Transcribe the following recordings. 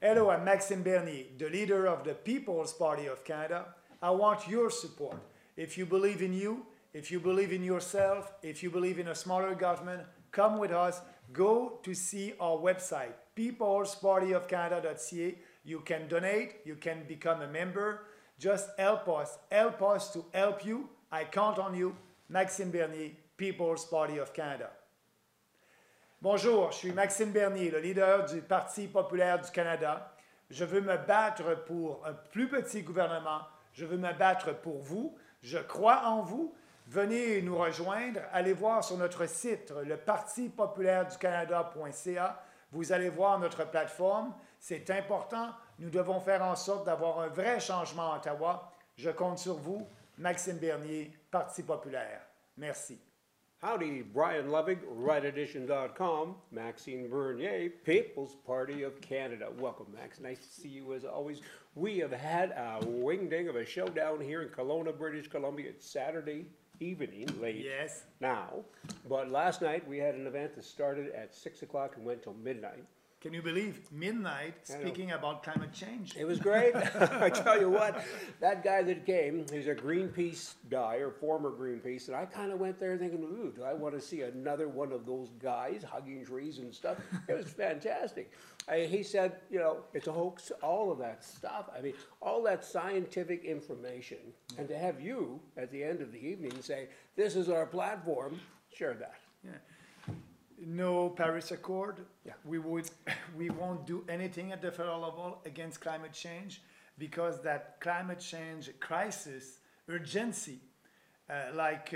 Hello, I'm Maxime Bernier, the leader of the People's Party of Canada. I want your support. If you believe in you, if you believe in yourself, if you believe in a smaller government, come with us. Go to see our website, peoplespartyofcanada.ca. You can donate, you can become a member. Just help us to help you. I count on you. Maxime Bernier, People's Party of Canada. Bonjour, je suis Maxime Bernier, le leader du Parti populaire du Canada. Je veux me battre pour un plus petit gouvernement. Je veux me battre pour vous. Je crois en vous. Venez nous rejoindre. Allez voir sur notre site, le parti-populaire-du-Canada.ca. Vous allez voir notre plateforme. C'est important. Nous devons faire en sorte d'avoir un vrai changement à Ottawa. Je compte sur vous. Maxime Bernier, Parti populaire. Merci. Howdy, Brian Lovig, rightedition.com, Maxime Bernier, People's Party of Canada. Welcome, Max. Nice to see you as always. We have had a wing-ding of a show down here in Kelowna, British Columbia. It's Saturday evening, late now. But last night we had an event that started at 6 o'clock and went till midnight. Can you believe midnight speaking about climate change? It was great. I tell you what, that guy that came, he's a Greenpeace guy or former Greenpeace, and I kind of went there thinking, ooh, do I want to see another one of those guys hugging trees and stuff? It was fantastic. He said, you know, it's a hoax, all of that stuff. I mean, all that scientific information, and to have you at the end of the evening say, this is our platform, share that. Yeah. No Paris Accord. Yeah. We won't do anything at the federal level against climate change because that climate change crisis urgency, like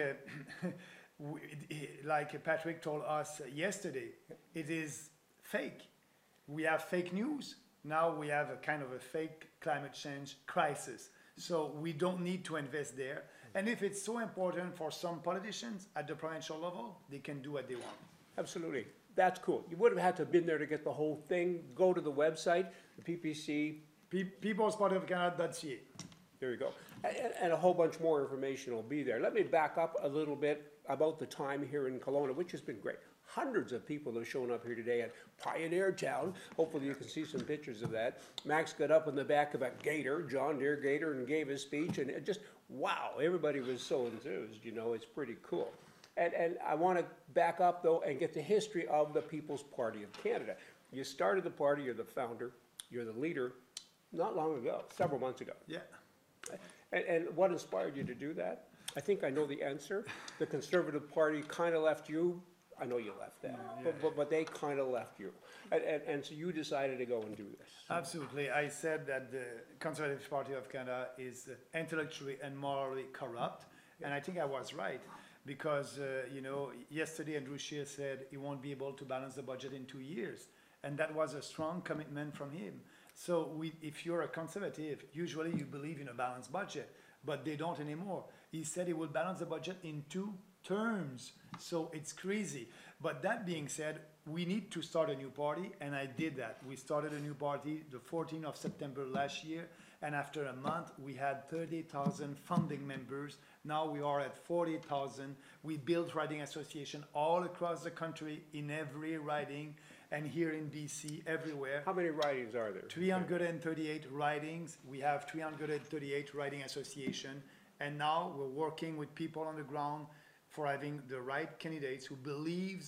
Patrick told us yesterday, it is fake. We have fake news. Now we have a kind of a fake climate change crisis. So we don't need to invest there. And if it's so important for some politicians at the provincial level, they can do what they want. Absolutely. That's cool. You would have had to have been there to get the whole thing. Go to the website, the PPC. Peoplespartyofcanada.ca. There you go. And a whole bunch more information will be there. Let me back up a little bit about the time here in Kelowna, which has been great. Hundreds of people have shown up here today at Pioneer Town. Hopefully you can see some pictures of that. Max got up in the back of a gator, John Deere gator, and gave his speech. And it just, wow, everybody was so enthused. You know, it's pretty cool. And I want to back up, though, and get the history of the People's Party of Canada. You started the party, you're the founder, you're the leader, not long ago, several months ago. Yeah. And what inspired you to do that? I think I know the answer. The Conservative Party kind of left you. I know you left that, but they kind of left you. And so you decided to go and do this. Absolutely. I said that the Conservative Party of Canada is intellectually and morally corrupt, and I think I was right. Because, you know, yesterday Andrew Scheer said he won't be able to balance the budget in 2 years. And that was a strong commitment from him. So if you're a conservative, usually you believe in a balanced budget, but they don't anymore. He said he will balance the budget in 2 terms. So it's crazy. But that being said, we need to start a new party, and I did that. We started a new party the 14th of September last year, and after a month, we had 30,000 founding members. Now we are at 40,000. We built riding association all across the country, in every riding, and here in BC, everywhere. How many ridings are there? 338 ridings. We have 338 riding association, and now we're working with people on the ground for having the right candidates who believe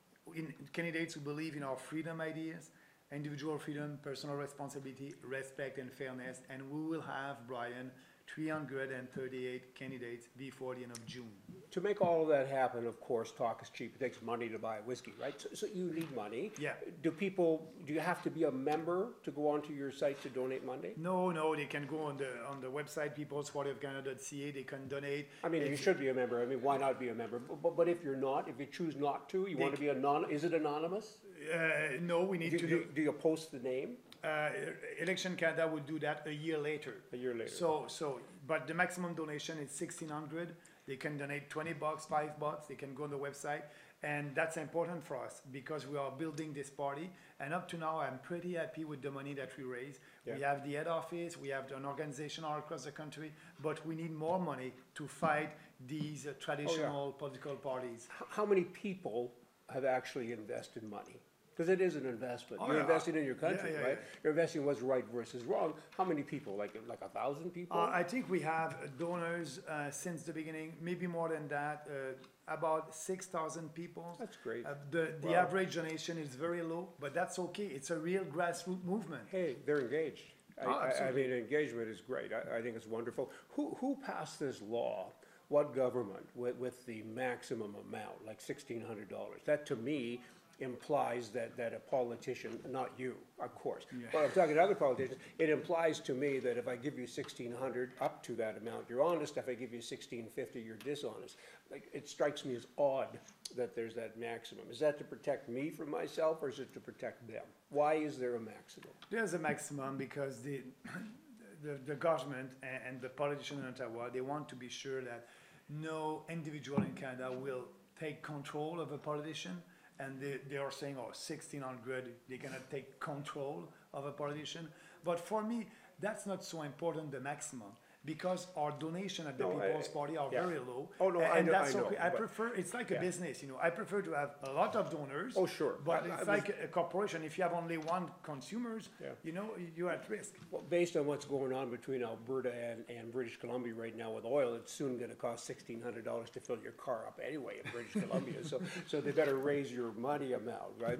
in our freedom ideas, individual freedom, personal responsibility, respect, and fairness. And we will have, Brian, 338 candidates before the end of June. To make all of that happen, of course, talk is cheap. It takes money to buy whiskey, right? So you need money. Yeah. Do you have to be a member to go onto your site to donate Monday? No, they can go on the website, peoplespartyofcanada.ca. They can donate. I mean, you should be a member. I mean, why not be a member? But if you're not, if you choose not to, you want to be is it anonymous? No, we need to do. Do you post the name? Election Canada will do that a year later. A year later. But the maximum donation is $1,600. They can donate $20, $5. They can go on the website, and that's important for us because we are building this party. And up to now, I'm pretty happy with the money that we raise. Yeah. We have the head office, we have an organization all across the country, but we need more money to fight these traditional political parties. How many people have actually invested money Because it is an investment. Oh, You're yeah. investing in your country, Yeah, yeah, right? yeah. You're investing in what's right versus wrong. How many people? Like 1,000 people? I think we have donors since the beginning, maybe more than that, about 6,000 people. That's great. The Wow. average donation is very low, but that's okay. It's a real grassroots movement. Hey, they're engaged. Oh, I absolutely. mean, engagement is great. I think it's wonderful. Who passed this law? What government with the maximum amount, like $1,600? That to me implies that a politician, not you, of course, but I'm talking to other politicians, it implies to me that if I give you 1,600 up to that amount, you're honest. If I give you 1,650, you're dishonest. Like, it strikes me as odd that there's that maximum. Is that to protect me from myself, or is it to protect them? Why is there a maximum? There's a maximum because the government and the politicians in Ottawa, they want to be sure that no individual in Canada will take control of a politician. And they are saying, oh, 1,600, they're gonna take control of a politician. But for me, that's not so important, the maximum, because our donation at the No, People's Party are yeah. very low. Oh, no, I and know- that's I know, okay. I but- prefer, it's like a Yeah. business, I prefer to have a lot of donors. Oh, sure. But I it's was- like a corporation, if you have only one consumers, Yeah. you're at risk. Well, based on what's going on between Alberta and British Columbia right now with oil, it's soon gonna cost $1,600 to fill your car up anyway in British Columbia, so they better raise your money amount, right?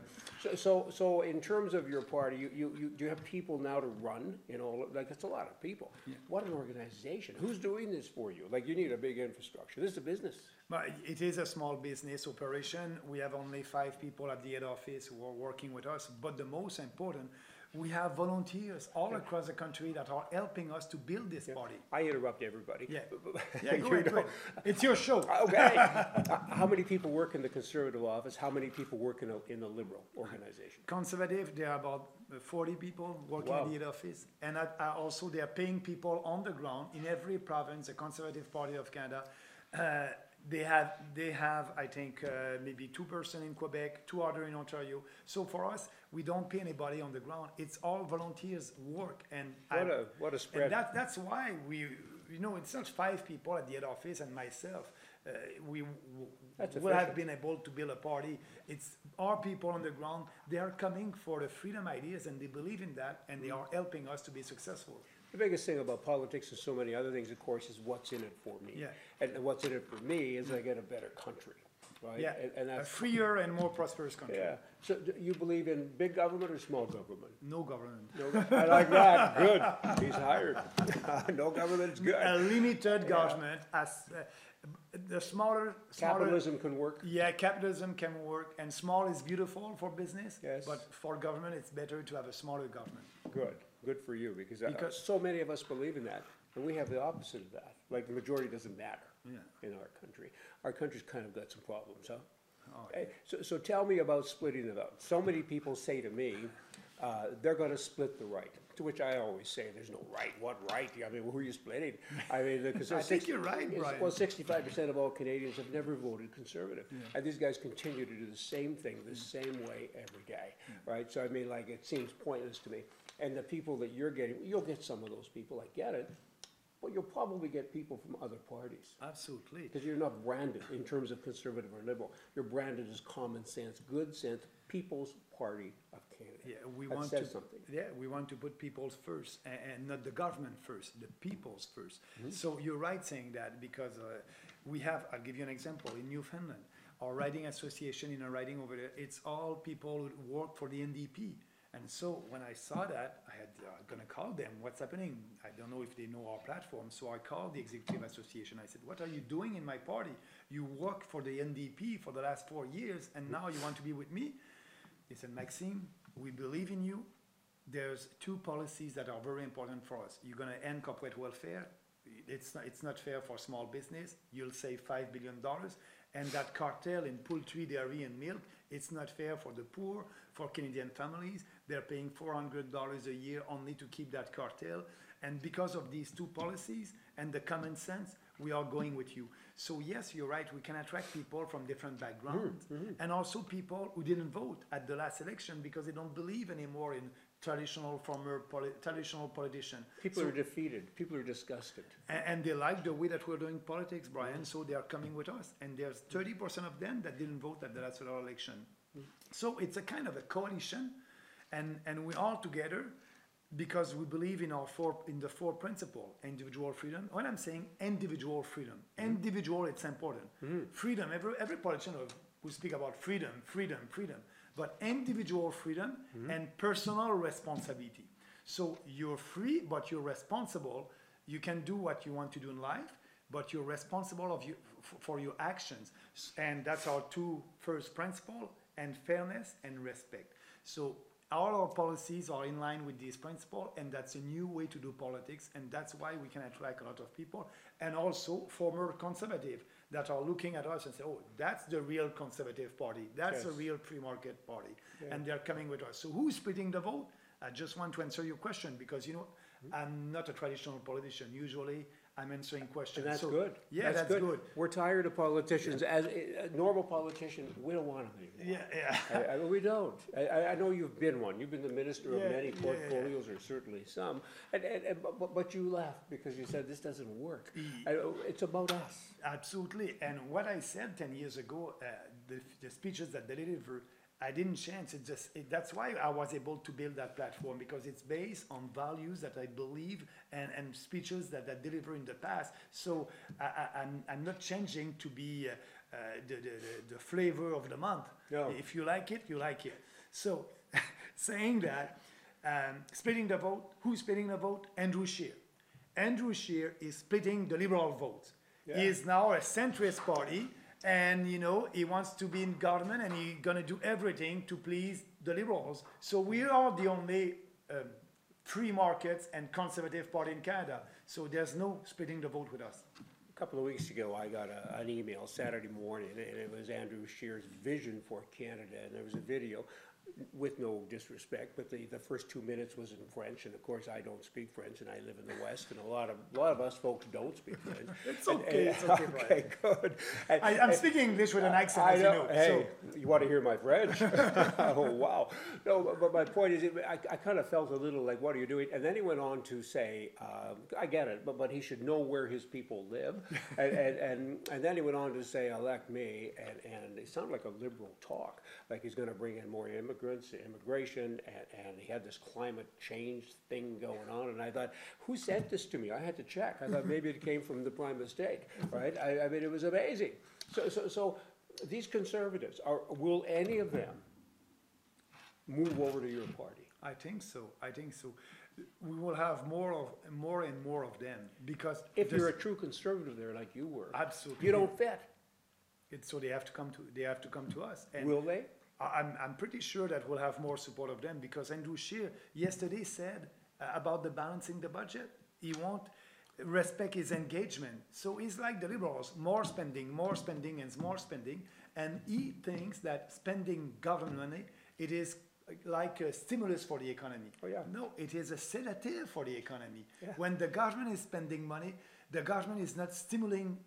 So in terms of your party, do you have people now to run, like, it's a lot of people. What an organization, who's doing this for you? Like, you need a big infrastructure, this is a business. But it is a small business operation. We have only 5 people at the head office who are working with us. But the most important, we have volunteers all across the country that are helping us to build this party. I interrupt everybody. Yeah. But- Yeah, go you ahead, go know, ahead. It's your show. Okay. How many people work in the Conservative office? How many people work in the Liberal organization? Conservative, there are about 40 people working Wow. at the head office. And also they are paying people on the ground in every province, the Conservative Party of Canada. They have, I think, maybe 2% in Quebec, 2 other in Ontario. So for us, we don't pay anybody on the ground. It's all volunteers work. And What a spread. And that's why it's not 5 people at the head office and myself. We That's will have efficient. been able to build a party. It's our people on the ground. They are coming for the freedom ideas and they believe in that and they are helping us to be successful. The biggest thing about politics and so many other things, of course, is what's in it for me. Yeah. And what's in it for me is I get a better country, right? Yeah, And a that's, freer and more prosperous country. yeah. So you believe in big government or small government? No government. No, I like that. Good. He's hired. No government is good. A limited government as the smaller. Capitalism can work. Yeah, capitalism can work and small is beautiful for business. Yes. But for government, it's better to have a smaller government. Good. Good for you, because Because- so many of us believe in that. And we have the opposite of that. Like, the majority doesn't matter Yeah. in our country. Our country's kind of got some problems, huh? Oh, Hey, so tell me about splitting it up. So many people say to me, they're gonna split the right, to which I always say, there's no right. What right? I mean, who are you splitting? I mean, because I think you're right, Brian. Well, 65% of all Canadians have never voted Conservative. And these guys continue to do the same thing, the same way every day, right? So I mean, like, it seems pointless to me. And the people that you're getting, you'll get some of those people, I get it, but you'll probably get people from other parties. Absolutely. Because you're not branded in terms of Conservative or Liberal. You're branded as common sense, good sense, People's Party of Canada. Yeah, we That want says to. something. Yeah, we want to put people first, and not the government first, the people's first. Mm-hmm. So you're right saying that because we have. I'll give you an example in Newfoundland. Our riding association in a riding over there, it's all people who work for the NDP. And so when I saw that, I had gonna call them. What's happening? I don't know if they know our platform. So I called the executive association. I said, "What are you doing in my party? You work for the NDP for the last 4 years, and now you want to be with me?" They said, "Maxime, we believe in you. There's 2 policies that are very important for us. You're gonna end corporate welfare. It's not fair for small business. You'll save $5 billion. And that cartel in poultry, dairy, and milk, it's not fair for the poor, for Canadian families. They're paying $400 a year only to keep that cartel. And because of these 2 policies and the common sense, we are going with you." So yes, you're right. We can attract people from different backgrounds and also people who didn't vote at the last election because they don't believe anymore in traditional politician. People So- are defeated. People are disgusted. and they like the way that we're doing politics, Brian, so they are coming with us. And there's 30% of them that didn't vote at the last federal election. So it's a kind of a coalition, and we're all together because we believe in the four principle: individual freedom. When I'm saying individual freedom, individual, it's important. Freedom. Every politician will speak about freedom, freedom, freedom, but individual freedom and personal responsibility. So you're free, but you're responsible. You can do what you want to do in life, but you're responsible for your actions. And that's our two first principle, and fairness and respect. So all our policies are in line with this principle, and that's a new way to do politics, and that's why we can attract a lot of people, and also former conservative that are looking at us and say, oh, that's the real conservative party, that's Yes. a real free market party, Yeah. and they're coming with us. So who's splitting the vote? I just want to answer your question because, I'm not a traditional politician. Usually I'm answering questions. And that's So, good. Yeah, that's good. We're tired of politicians. As a normal politician, we don't want them anymore. Yeah. We don't. I know you've been one. You've been the minister of Yeah, many yeah, portfolios, or certainly some. But you left because you said this doesn't work. It's about us. Absolutely. And what I said 10 years ago, the speeches that they deliver, I didn't change. That's why I was able to build that platform, because it's based on values that I believe and speeches that I deliver in the past. So I'm not changing to be the flavor of the month. No. If you like it, you like it. So saying that, splitting the vote, who's splitting the vote? Andrew Scheer. Andrew Scheer is splitting the liberal vote. Yeah. He is now a centrist party. And, he wants to be in government, and he's going to do everything to please the liberals. So we are the only free markets and conservative party in Canada. So there's no splitting the vote with us. A couple of weeks ago, I got an email Saturday morning, and it was Andrew Scheer's vision for Canada, and there was a video, with no disrespect, but the first 2 minutes was in French, and of course I don't speak French, and I live in the West, and a lot of us folks don't speak French. It's okay. It's okay. Okay, good. I'm speaking English with an accent, I as you know. Hey, you want to hear my French? Oh, wow. No, but my point is, I kind of felt a little like, what are you doing? And then he went on to say, I get it, but he should know where his people live. and then he went on to say, elect me, and it sounded like a liberal talk, like he's going to bring in more immigration, and he had this climate change thing going on, and I thought, who sent this to me? I had to check. I thought maybe it came from the Prime Mistake, right? I mean, it was amazing. So these conservatives, will any of them move over to your party? I think so. We will have more and more of them, because If you're a true conservative there, like you were, absolutely, you don't fit. So they have to come to us. And Will they? I'm pretty sure that we'll have more support of them, because Andrew Scheer yesterday said about the balancing the budget. He won't respect his engagement. So he's like the liberals, more spending, and more spending. And he thinks that spending government money, it is like a stimulus for the economy. Oh, yeah. No, it is a sedative for the economy. Yeah. When the government is spending money, the government is not stimulating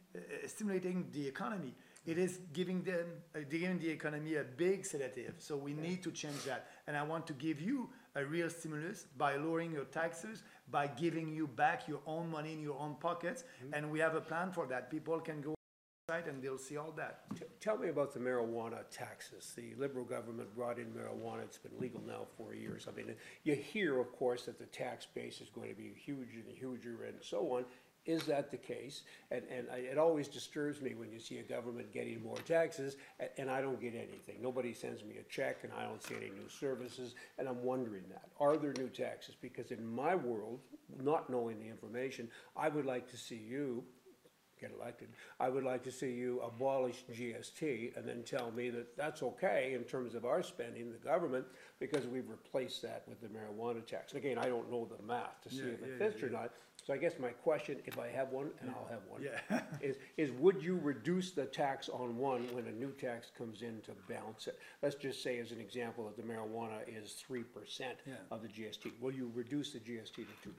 the economy. It is giving the economy a big sedative. So we need to change that. And I want to give you a real stimulus by lowering your taxes, by giving you back your own money in your own pockets. Mm-hmm. And we have a plan for that. People can go outside and they'll see all that. Tell me about the marijuana taxes. The Liberal government brought in marijuana. It's been legal now for years. I mean, you hear, of course, that the tax base is going to be huger and huger and so on. Is that the case? And it always disturbs me when you see a government getting more taxes and I don't get anything. Nobody sends me a check and I don't see any new services, and I'm wondering that. Are there new taxes? Because in my world, not knowing the information, I would like to see you get elected. I would like to see you abolish GST and then tell me that that's okay in terms of our spending, the government, because we've replaced that with the marijuana tax. And again, I don't know the math to see if it fits or not. So I guess my question, if I have one, and I'll have one, is would you reduce the tax on one when a new tax comes in to balance it? Let's just say, as an example, that the marijuana is 3% of the GST. Will you reduce the GST to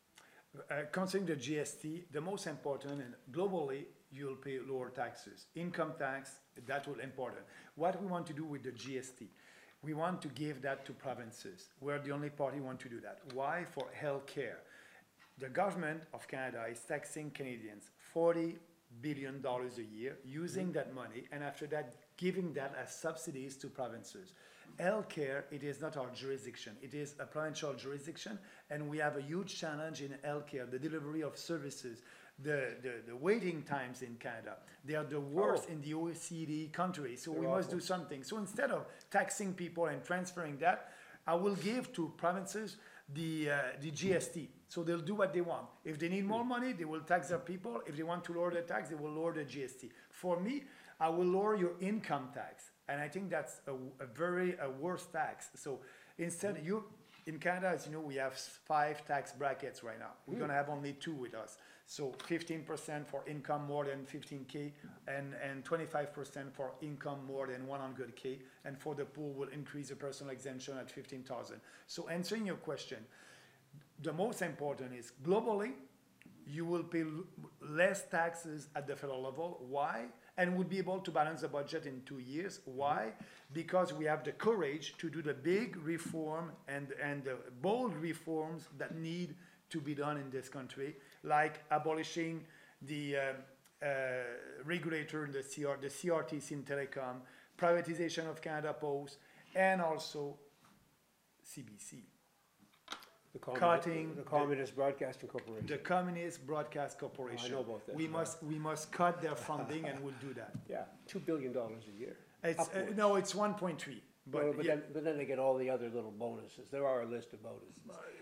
2%? Considering the GST, the most important, and globally, you'll pay lower taxes. Income tax, that will important. What we want to do with the GST, we want to give that to provinces. We're the only party who want to do that. Why? For health care. The government of Canada is taxing Canadians $40 billion a year, using that money, and after that, giving that as subsidies to provinces. Healthcare, it is not our jurisdiction. It is a provincial jurisdiction, and we have a huge challenge in healthcare, the delivery of services, the waiting times in Canada. They are the worst in the OECD countries, so we must do something. So instead of taxing people and transferring that, I will give to provinces the GST. So they'll do what they want. If they need more money, they will tax their people. If they want to lower the tax, they will lower the GST. For me, I will lower your income tax. And I think that's a very worse tax. So instead, in Canada, as you know, we have 5 tax brackets right now. We're gonna have only 2 with us. So 15% for income more than 15K and 25% for income more than 100K. And for the poor, we'll increase the personal exemption at 15,000. So answering your question, the most important is globally, you will pay less taxes at the federal level. Why? And would be able to balance the budget in 2 years. Why? Because we have the courage to do the big reform and the bold reforms that need to be done in this country, like abolishing the regulator in the CRTC in telecom, privatization of Canada Post, and also CBC. The Communist Broadcasting Corporation. The Communist Broadcast Corporation. I know about that. We must cut their funding, and we'll do that. Yeah, $2 billion a year. It's no, it's 1.3. But But then they get all the other little bonuses. There are a list of bonuses.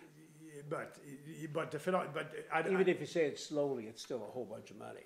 but the federal, Even if you say it slowly, it's still a whole bunch of money.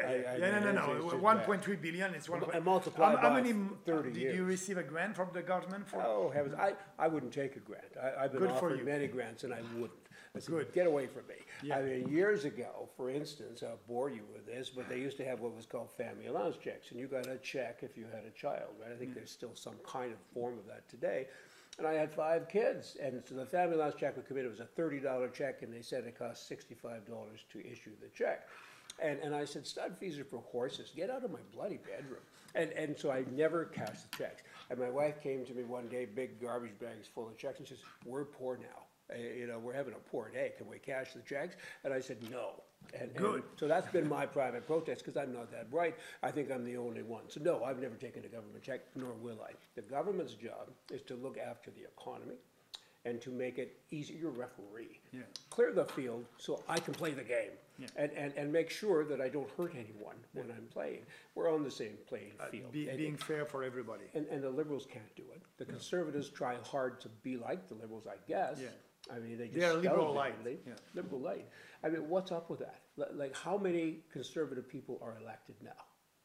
No. 1.3 billion. It's one. And multiply how by many 30 did years. you receive a grant from the government for? Oh heavens! I wouldn't take a grant. I've been Good for offered you. many grants, and I wouldn't. I said, Good. Get away from me. Yeah. I mean, years ago, for instance, I'll bore you with this, but they used to have what was called family allowance checks, and you got a check if you had a child. Right? I think there's still some kind of form of that today. And I had 5 kids, and so the family allowance check would come in. It was a $30 check, and they said it cost $65 to issue the check. And I said, stud fees are for horses. Get out of my bloody bedroom. And so I never cashed the checks. And my wife came to me one day, big garbage bags full of checks, and she says, we're poor now. We're having a poor day. Can we cash the checks? And I said, no. And so that's been my private protest, because I'm not that bright. I think I'm the only one. So no, I've never taken a government check, nor will I. The government's job is to look after the economy and to make it easy. You're a referee. Yeah. Clear the field so I can play the game. Yeah. And make sure that I don't hurt anyone when I'm playing. We're on the same playing field. Being fair for everybody. And the Liberals can't do it. The Conservatives try hard to be like the Liberals, I guess. Yeah. I mean, they just They're liberal spell it light. differently. Yeah. Liberal light. I mean, what's up with that? Like, how many Conservative people are elected now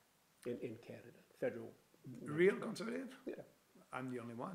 in Canada? Federal. Real conservative? Yeah. I'm the only one.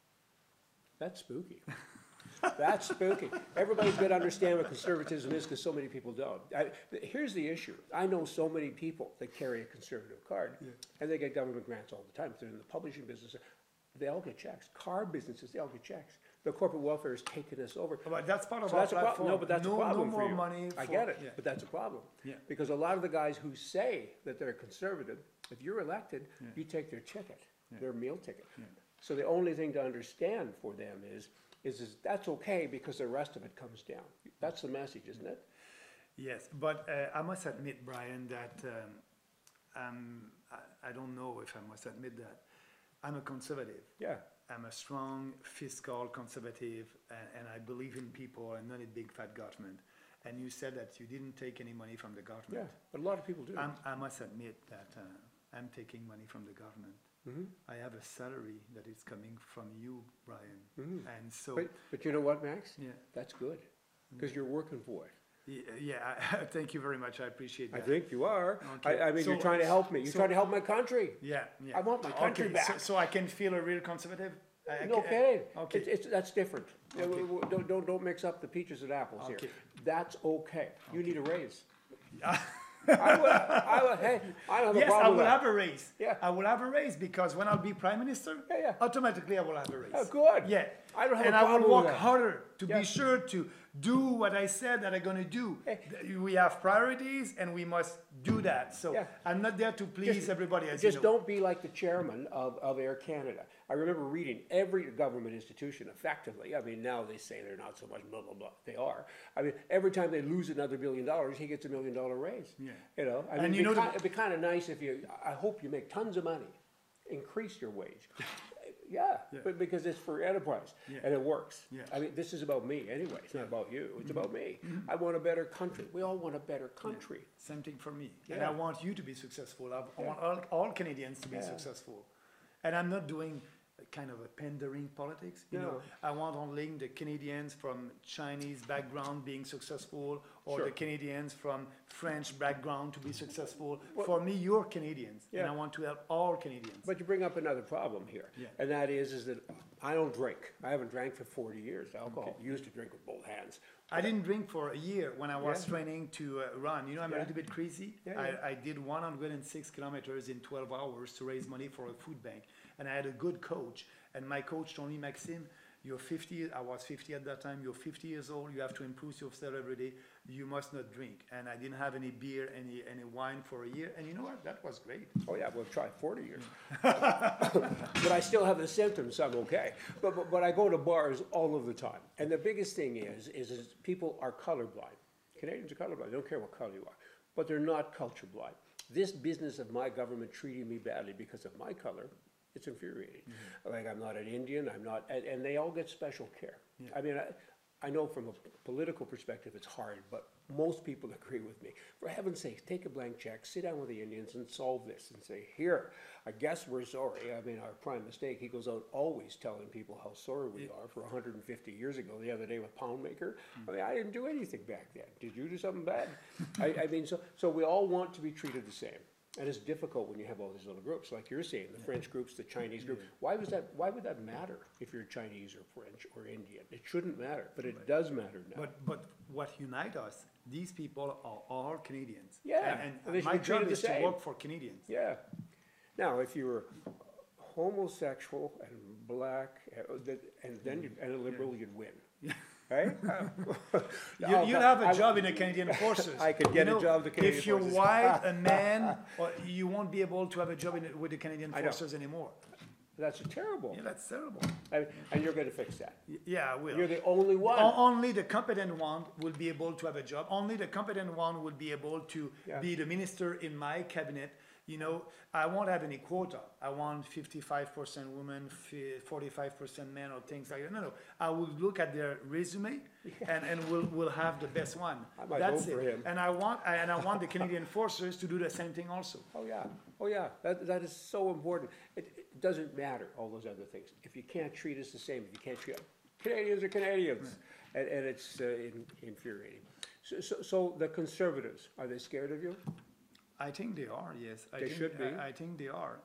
That's spooky. That's spooky. Everybody's got to understand what conservatism is, because so many people don't. Here's the issue. I know so many people that carry a conservative card, and they get government grants all the time. If they're in the publishing business, they all get checks. Car businesses, they all get checks. The corporate welfare has taken us over. But that's part of So our that's a problem. platform. No, but that's a problem no for more you. money. I for- get it, yeah. but that's a problem. Yeah. Because a lot of the guys who say that they're conservative, if you're elected, you take their ticket, their meal ticket. So the only thing to understand for them is that's okay, because the rest of it comes down. That's the message, isn't it? Yes, but I must admit, Brian, that I don't know if I must admit that I'm a conservative. Yeah. I'm a strong fiscal conservative, and I believe in people and not in big fat government. And you said that you didn't take any money from the Yeah, government. but a lot of people do. I must admit that I'm taking money from the government. I have a salary that is coming from you, Brian. And so, But you know what, Max? yeah, That's good, because you're working for it. thank you very much. I appreciate I that. think you are. Okay. I mean, So- you're trying to help me. You're so- trying to help my country. Yeah. I want my country Okay, back. So I can feel a real conservative? No kidding. Okay. That's different. Okay. Don't mix up the peaches and apples here. Okay. That's okay. You need a raise. I would, hey, I don't have a Yes, I problem will with that. have a raise. Yeah. I will have a raise, because when I'll be prime minister, Yeah. automatically I will have a raise. Oh, good. Yeah. I don't have and a I problem will with work that. harder to Yeah. be sure to do what I said that I'm going to do. Hey. We have priorities, and we must do that. So Yeah. I'm not there to please everybody, as Just you know. don't be like the chairman of Air Canada. I remember reading every government institution effectively. I mean, now they say they're not so much blah, blah, blah. They are. I mean, every time they lose another $1 billion, he gets $1 million raise. Yeah. You know, I And mean, you know it'd be kind of nice if I hope you make tons of money increase your wage. Yeah, Yeah. but because it's for enterprise Yeah. and it works. Yeah. I mean, this is about me anyway. It's not about you. It's about me. I want a better country. We all want a better country. Same thing for me. And Yeah. I want you to be successful. I want all Canadians to be Yeah. successful. And I'm not doing a kind of a pandering politics. You know, No. I want only the Canadians from Chinese background being successful, or Sure. the Canadians from French background to be successful. Well- For me, you're Canadians, and Yeah. I want to help all Canadians. But you bring up another problem here, Yeah. and that is that I don't drink. I haven't drank for 40 years. Alcohol. Used to drink with both hands. I didn't drink for a year when I was Yeah. training to run. You know, I'm a Yeah. little bit crazy. Yeah, yeah. I did 106 kilometers in 12 hours to raise money for a food bank. And I had a good coach. And my coach told me, Maxime, you're 50, I was 50 at that time, you're 50 years old, you have to improve yourself every day, you must not drink. And I didn't have any beer, any wine for a year. And you know what? That was great. Oh yeah, we'll try 40 years. But I still have the symptoms, so I'm okay. But I go to bars all of the time. And the biggest thing is people are colorblind. Canadians are colorblind, they don't care what color you are. But they're not culture blind. This business of my government treating me badly because of my color, it's infuriating. Like, I'm not an Indian, I'm not, and they all get special care. I mean, I know from a political perspective it's hard, but most people agree with me. For heaven's sake, take a blank check, sit down with the Indians and solve this and say, here, I guess we're sorry. I mean, our prime mistake, he goes out always telling people how sorry we are for 150 years ago, the other day with Poundmaker. I mean, I didn't do anything back then. Did you do something bad? I mean, so we all want to be treated the same. And it's difficult when you have all these little groups, like you're saying, the French groups, the Chinese group. Why would that matter if you're Chinese or French or Indian? It shouldn't matter, but it does matter now. But what unites us, these people are all Canadians. Yeah, And and they should my be treated job the is to same. work for Canadians. Yeah. Now, if you were homosexual and black, and then and a liberal, you'd win. Right? You'll have a job in the Canadian Forces. I could get a job in the Canadian If you're Forces. white, a man, or you won't be able to have a job with the Canadian I know. Forces anymore. That's terrible. Yeah, that's terrible. And you're going to fix that. Yeah, I will. You're the only one. Only the competent one will be able to have a job. Only the competent one will be able to Yeah. be the minister in my cabinet. You know, I won't have any quota. I want 55% women, 45% men, or things like that. No. I will look at their resume, and we'll have the best one. I might That's vote for it. him. And I want the Canadian Forces to do the same thing also. Oh yeah. That is so important. It doesn't matter all those other things if you can't treat us the same. If you can't treat Canadians are Canadians, and it's infuriating. So the Conservatives, are they scared of you? I think they are, yes. They should be. I think they are.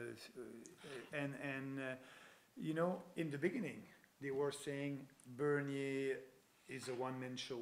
You know, in the beginning, they were saying Bernier is a one-man show.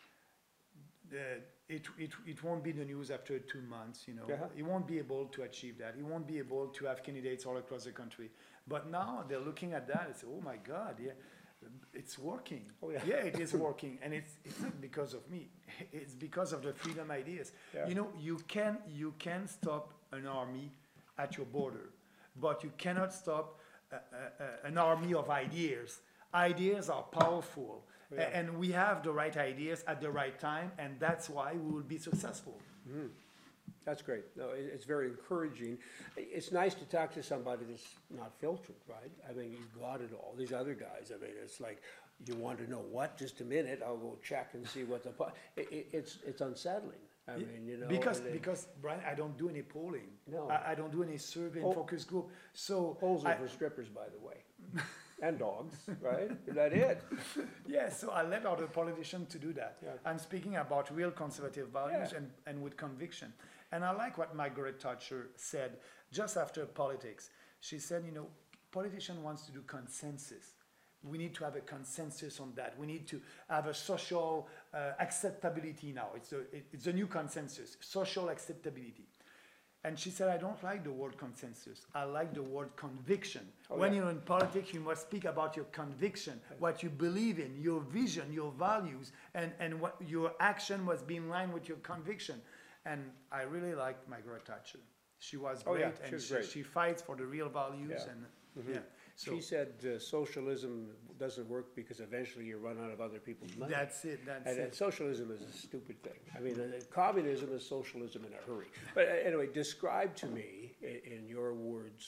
It won't be the news after 2 months, you know. Yeah. He won't be able to achieve that. He won't be able to have candidates all across the country. But now they're looking at that and say, oh my God, yeah, it's working. Oh, yeah. Yeah, it is working. And it's not because of me. It's because of the freedom ideas. Yeah. You know, you can stop an army at your border, but you cannot stop an army of ideas. Ideas are powerful, Yeah. and we have the right ideas at the right time, and that's why we will be successful. That's great. No, it's very encouraging. It's nice to talk to somebody that's not filtered, right? I mean, you got it all. These other guys, I mean, it's like, you want to know what? Just a minute, I'll go check and see what the, it's unsettling. I mean, you know. Because Brian, I don't do any polling. No. I don't do any survey and Oh. focus group. So Polls are I- for strippers, by the way. And dogs, right? Is that it? yeah, so I let other politicians to do that. Yeah. I'm speaking about real conservative values Yeah. and with conviction. And I like what Margaret Thatcher said just after politics. She said, you know, politician wants to do consensus. We need to have a consensus on that. We need to have a social acceptability now. It's a new consensus, social acceptability. And she said, I don't like the word consensus. I like the word conviction. Oh, When yeah. you're in politics, you must speak about your conviction, what you believe in, your vision, your values, and what your action must be in line with your conviction. And I really liked Margaret Thatcher. She was Oh, great, yeah, and she was great. she fights for the real values. Yeah. And yeah, so She said socialism doesn't work because eventually you run out of other people's money. that's it. That's And it. socialism is a stupid thing. I mean, communism is socialism in a hurry. But anyway, describe to me, in your words,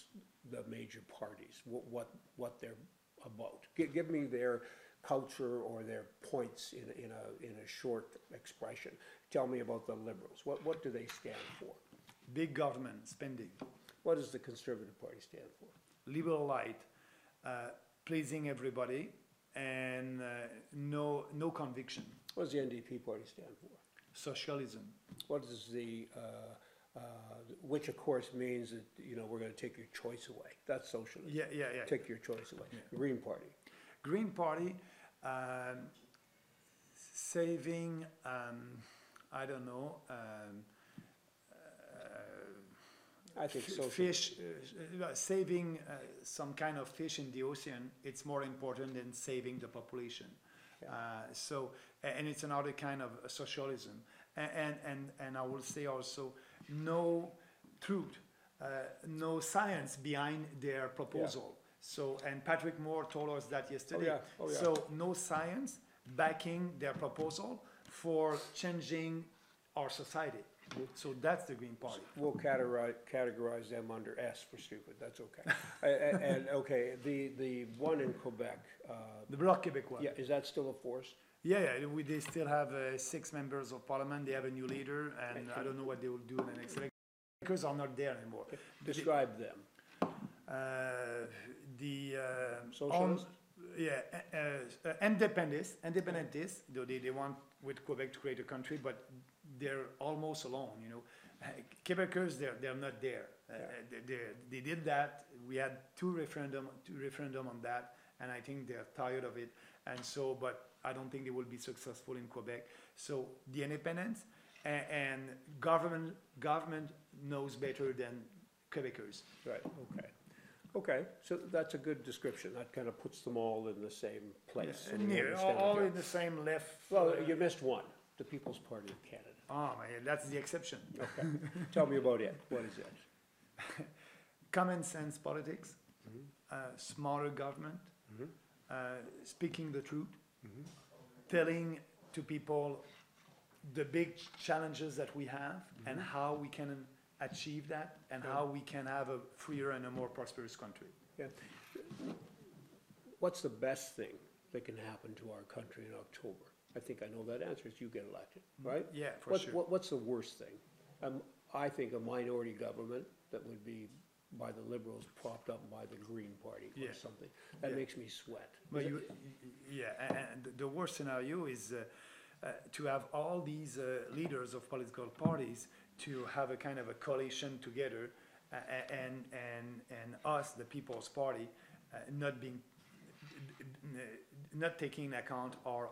the major parties, what they're about. Give me their culture or their points in a short expression. Tell me about the Liberals. What do they stand for? Big government spending, What does the Conservative Party stand for? liberal light, pleasing everybody, and no conviction. What does the NDP Party stand for? Socialism. What is which of course means that, we're gonna take your choice away. That's socialism. Yeah. Take your choice away. The Green Party. Green Party, saving, I don't know, I think socialism. fish, saving some kind of fish in the ocean, it's more important than saving the population. And it's another kind of socialism. And I will say also, no truth, no science behind their proposal. So, and Patrick Moore told us that yesterday. Oh, yeah. So, no science backing their proposal for changing our society. So that's the Green Party. We'll categorize them under S for stupid, that's okay. And, okay, the one in Quebec, The Bloc Québécois. yeah, is that still a force? Yeah, they still have 6 members of parliament. They have a new leader, and I don't know what they will do in the next election. Because are not there anymore. Describe them. Socialist? Independentists, though they want with Quebec to create a country, but they're almost alone, Quebecers, they're not there. They did that. We had two referendum on that, and I think they're tired of it. And so, but I don't think they will be successful in Quebec. So the independents and government knows better than Quebecers. Right, okay. Okay, so that's a good description. That kind of puts them all in the same place. so we understand All it. in the same left. Well, you missed one, the People's Party of Canada. Oh, man, that's the exception. Okay, tell me about it. What is it? Common sense politics, smarter government, speaking the truth, telling to people the big challenges that we have and how we can achieve that and how we can have a freer and a more prosperous country. Yeah. What's the best thing that can happen to our country in October? I think I know that answer, is you get elected, right? Yeah, for sure. What's the worst thing? I think a minority government that would be by the Liberals propped up by the Green Party or something. That makes me sweat. But and the worst scenario is to have all these leaders of political parties to have a kind of a coalition together, and us, the People's Party, not taking into account our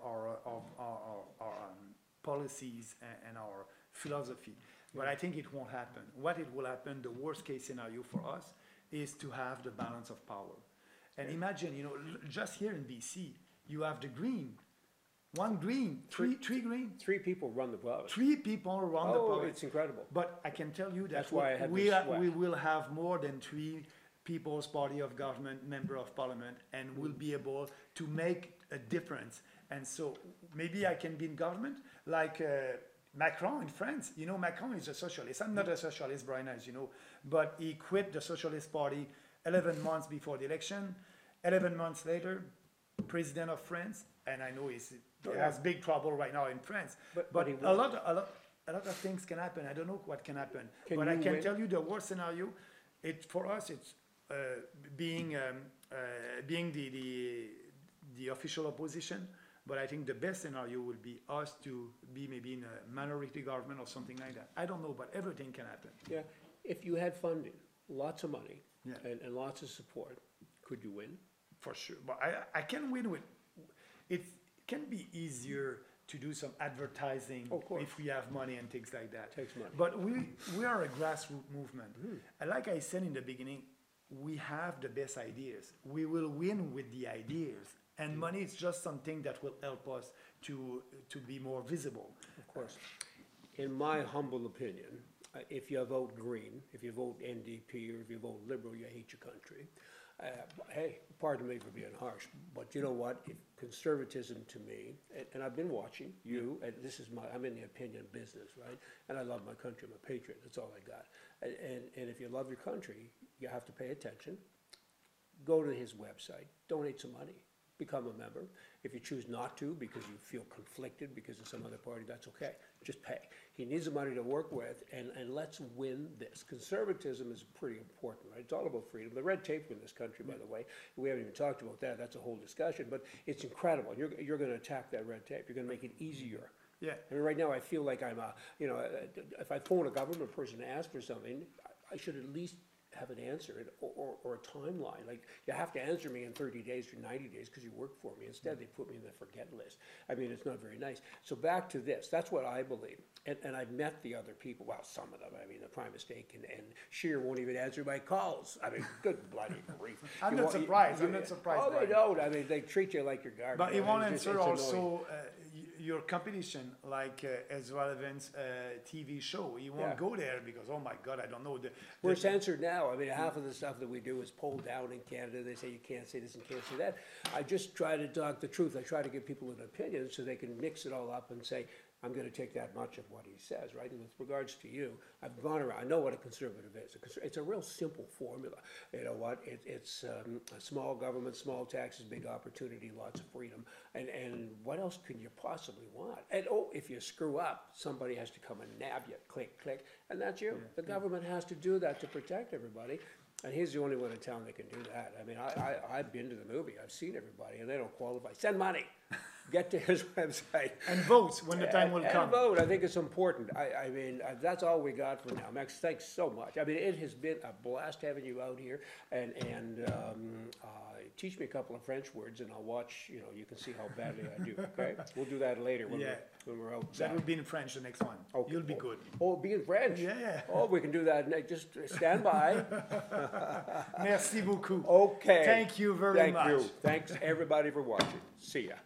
policies and our philosophy. But I think it won't happen. What it will happen, the worst case scenario for us, is to have the balance of power. And imagine, just here in BC, you have the Green, one Green, three Green. 3 people run the province. 3 people run the province. It's incredible. But I can tell you that That's why I had we this sweat. will have more than 3 People's Party of Government, member of parliament, and we'll be able to make a difference. And so maybe I can be in government like Macron in France. Macron is a socialist. I'm not a socialist, Brian, as you know, but he quit the Socialist Party 11 months before the election. 11 months later, president of France, and I know he has big trouble right now in France. But he a lot of things can happen. I don't know what can happen. But I can tell you the worst scenario. For us, it's being the official opposition. But I think the best scenario would be us to be maybe in a minority government or something like that. I don't know, but everything can happen. Yeah, if you had funding, lots of money, Yeah. and lots of support, could you win? For sure. But I can win with it. Can be easier to do some advertising Of course. if we have money and things like that. Takes money. But we are a grassroots movement. And like I said in the beginning, we have the best ideas. We will win with the ideas. And money is just something that will help us to be more visible. Of course. In my humble opinion, if you vote Green, if you vote NDP, or if you vote Liberal, you hate your country. Hey, pardon me for being harsh, but you know what? If conservatism to me, and I've been watching you, and I'm in the opinion business, right? And I love my country, I'm a patriot, that's all I got. And if you love your country, you have to pay attention. Go to his website, donate some money, become a member. If you choose not to because you feel conflicted because of some other party, that's okay. Just pay. He needs the money to work with, and let's win this. Conservatism is pretty important, right? It's all about freedom. The red tape in this country, by the way, we haven't even talked about that. That's a whole discussion, but it's incredible. You're going to attack that red tape. You're going to make it easier. Yeah. I mean, right now I feel like I'm if I phone a government person to ask for something, I should at least have an answer or a timeline. Like, you have to answer me in 30 days or 90 days because you work for me. Instead, they put me in the forget list. I mean, it's not very nice. So back to this. That's what I believe. And I've met the other people. Well, some of them. I mean, the Prime Mistake and Scheer won't even answer my calls. I mean, good bloody grief. I'm not surprised. I'm not surprised. Oh, they Brian. don't. I mean, they treat you like your garbage. But he won't It's answer annoying. also your competition, like Ezra Levin's TV show. He won't Yeah. go there because, oh my God, I don't know. We're censored now. I mean, half of the stuff that we do is pulled down in Canada. They say you can't say this and can't say that. I just try to talk the truth. I try to give people an opinion so they can mix it all up and say, I'm going to take that much of what he says, right? And with regards to you, I've gone around. I know what a conservative is. It's a real simple formula. You know what? It's a small government, small taxes, big opportunity, lots of freedom. And what else can you possibly want? And if you screw up, somebody has to come and nab you. Click, click. And that's you. The government has to do that to protect everybody. And he's the only one in town that can do that. I mean, I've been to the movie. I've seen everybody, and they don't qualify. Send money. Get to his website. And vote when the time will And come. vote. I think it's important. I mean, that's all we got for now. Max, thanks so much. I mean, it has been a blast having you out here. And teach me a couple of French words, and I'll watch. You can see how badly I do. Okay, we'll do that later when we're out. That will be in French, the next one. Okay. You'll be good. Oh, be in French. Yeah. Oh, we can do that. Just stand by. Merci beaucoup. Okay. Thank you very much. Thank you. Thanks everybody for watching. See ya.